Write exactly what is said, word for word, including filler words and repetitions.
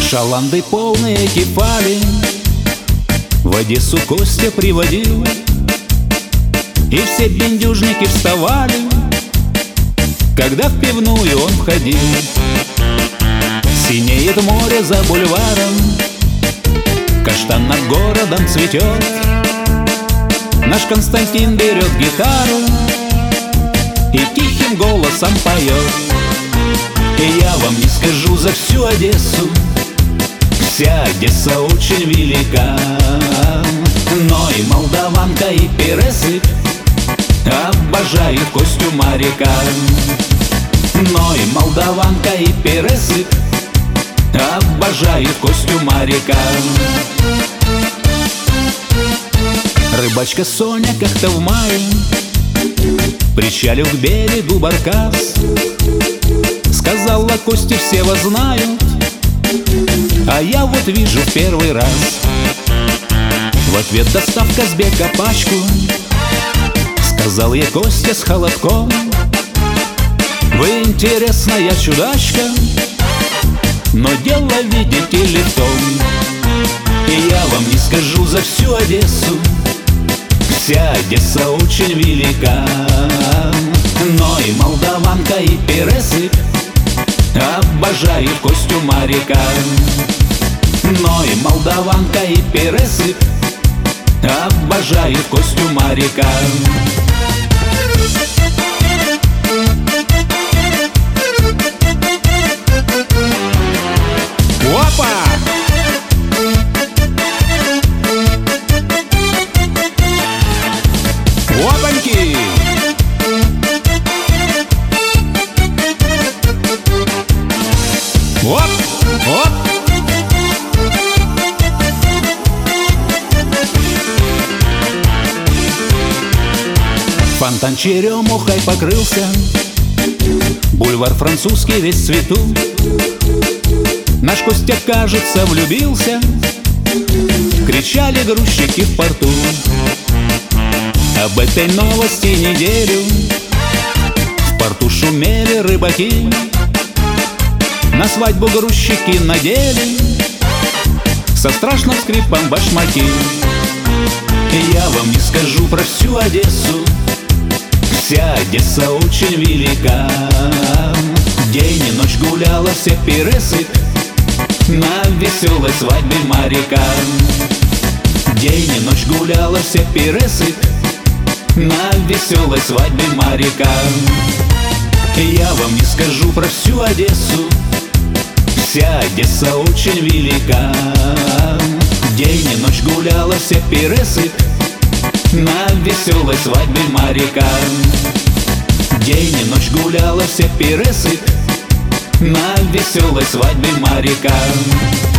Шаланды полные кефали в Одессу Костя приводил, и все бендюжники вставали, когда в пивную он входил. Синеет море за бульваром, каштан над городом цветет. Наш Константин берет гитару и тихим голосом поет. И я вам не скажу за всю Одессу, вся Одесса очень велика, но и молдаванка, и пересыпь обожают Костю моряка. Но и молдаванка, и пересыпь обожают Костю моряка. Рыбачка Соня как-то в мае причалив к берегу баркас, сказала: Кости все вас знают, а я вот вижу в первый раз. В ответ доставка с бега пачку, сказал ей Костя с холодком: вы интересная чудачка, но дело, видите ли, в том. И я вам не скажу за всю Одессу, вся Одесса очень велика, но и молдаванка, и пересыпь обожают Костю моряка. Но и молдаванка, и пересыпь обожают Костю моряка. Опа! Опаньки! Оп! Оп! Фонтан черемухой покрылся, бульвар французский весь в цвету. Наш Костя, кажется, влюбился, кричали грузчики в порту. Об этой новости неделю в порту шумели рыбаки, на свадьбу грузчики надели со страшным скрипом башмаки. И я вам не скажу про всю Одессу, вся Одесса очень велика, день и ночь гуляла вся пересыпь на веселой свадьбе моряка. День и ночь гуляла вся пересыпь на веселой свадьбе моряка. И я вам не скажу про всю Одессу, вся Одесса очень велика, день и ночь гуляла вся пересыпь на веселой свадьбе моряка. День и ночь гуляла вся пересыпь на веселой свадьбе моряка.